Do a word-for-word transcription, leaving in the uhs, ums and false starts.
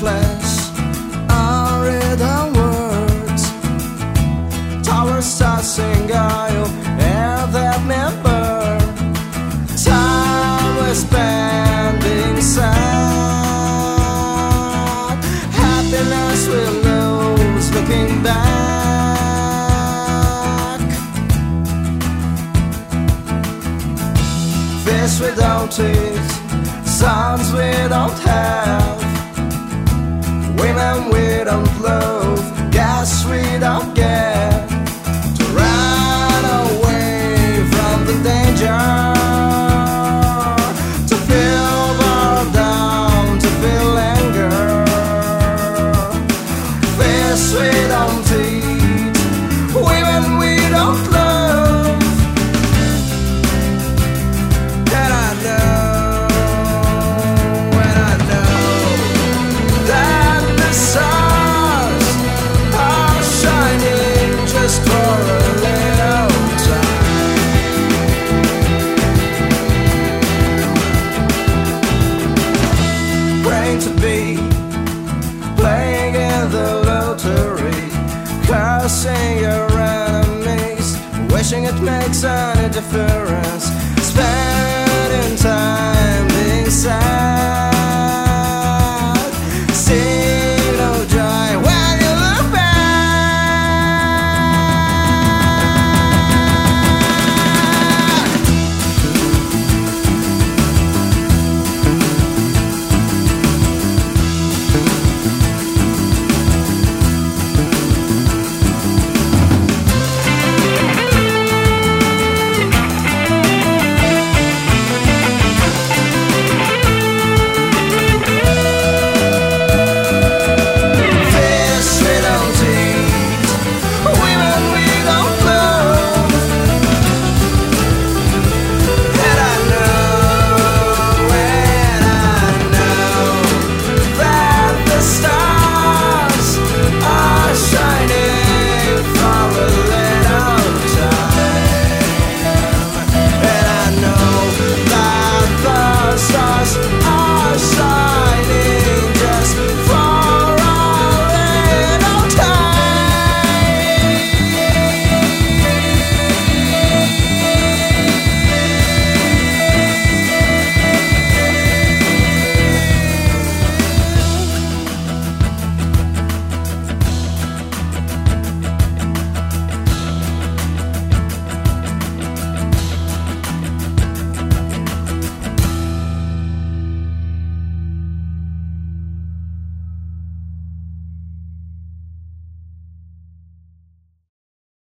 flesh, unwritten words. Towers tossing oil and that member. Time we're spending sad. Happiness we lose looking back. Fish we don't eat, sons we don't have, women we don't love, gas we don't get. To run away from the danger, to feel burned down, to feel anger. Fish we don't eat, women we don't love. And I know, and I know that the stars are shining just for a little time. Praying to be playing in the lottery, cursing your enemies, wishing it makes any difference. Spending time